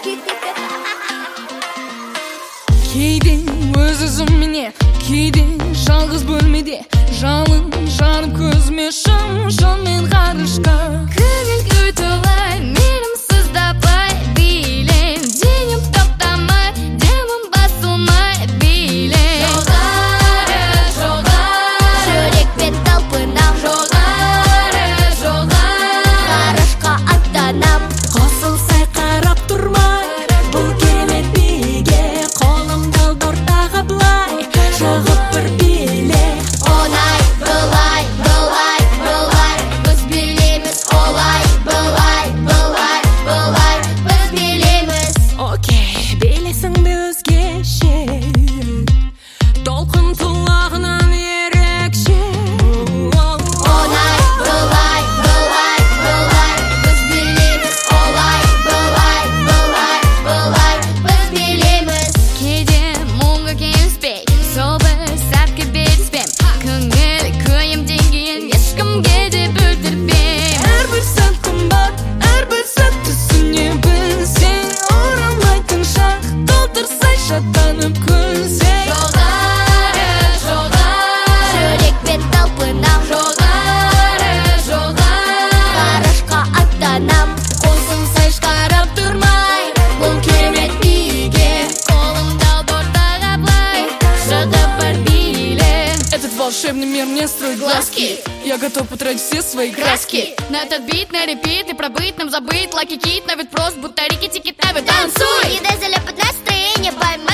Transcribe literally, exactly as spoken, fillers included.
Кейде өз өзімене, кейде жалғыз бөлмеде, жалын жанып көзіме шым жолмен ғарышқа. Көңіл өтілай, менімсіз тапай билен, денем тоқтамай, демім басылмай билен. Жоғары, жоғары, жүрекпен талпынам, жоғары, жоғары, ғарышқа аттанам. Қосылсай қарап тұрмай, бұл керемет биге, қолымда ортаға былай, шығып бір биле. Онай, былай, былай, былай, біз билейміз. Олай, былай, былай, былай, біз билейміз. Окей, билесің бе өзгеше, толқын құлағынан ерекше. Онай, былай, былай, былай, біз билейміз. Олай, былай, былай, былай, біз билейміз. Кейде мұңға келіспей, сол бір сәтке беріспем, көңіл күйім деңгейін ешкімге де білдірмем. Әрбір сәт қымбат, әрбір сәт түсіне білсең, оралмайтын шақ, толтырсай шаттанып күлсең. Жоғары, жоғары, жүрекпен талпынам, жоғары, жоғары, ғарышқа аттанам. Қосылсай қарап тұрмай, бұл керемет биге, қолымда ортаға былай, шығып бір билен. Этот волшебный мир мне строит глазки, я готов потратить все свои краски. На этот бит, на репит и пробыть нам забыть. Лаки кит, на вид прост, будто рики-тики-тавы. Танцуй! И дай залепать настроение, поймай.